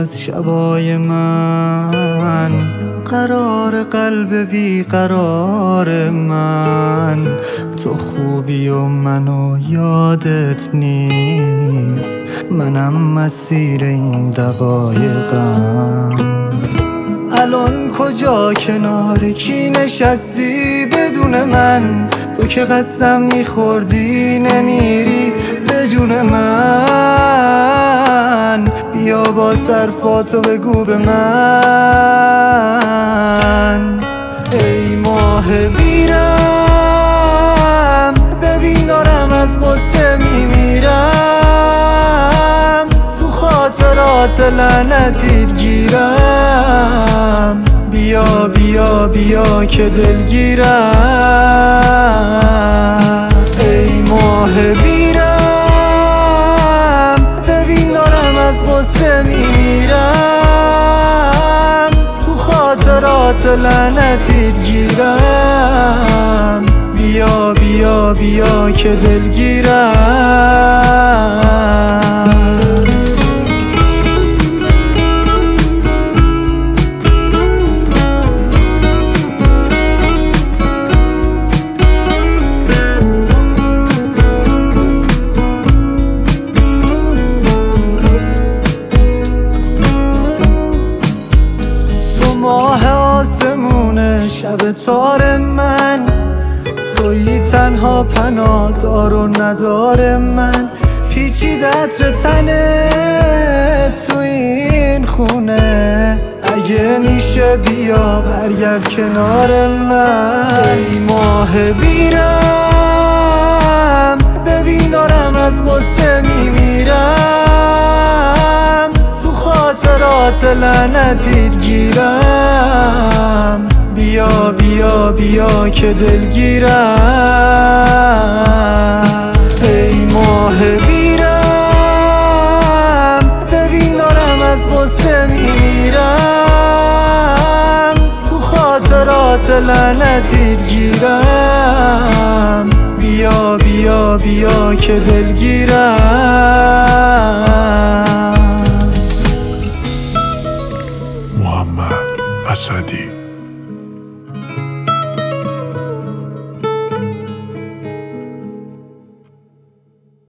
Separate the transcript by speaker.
Speaker 1: از شبای من، قرار قلب بیقرار من. تو خوبی و منو یادت نیست، منم مسیر این دقایقم. الان کجا کنار کی نشستی بدون من؟ تو که قسم میخوردی نمیری به جون من. بیا با صرفاتو بگو به من. ای ماه بیرم، ببین دارم از غصه میمیرم. تو خاطرات لعنتیت گیرم. بیا بیا بیا که دلگیرم. ای ماه بیرم، ببین دارم از غصه میمیرم. تو خاطرات لعنتیت گیرم. بیا بیا بیا که دلگیرم. ماه آسمون شب تار من، تویی تنها پناهدار و ندار من. پیچید عطر تنه تو این خونه، اگه میشه بیا برگرد کنار من. ای ماه بیرم، ببین دارم از غصه میمیرم. تو خاطرات لعنتیت گیرم. بیا بیا بیا که دلگیرم. ای ماه بیرم، ببین دارم از غصه میمیرم. تو خاطرات لعنتیت گیرم. بیا بیا بیا که دلگیرم.
Speaker 2: محمد اسدی.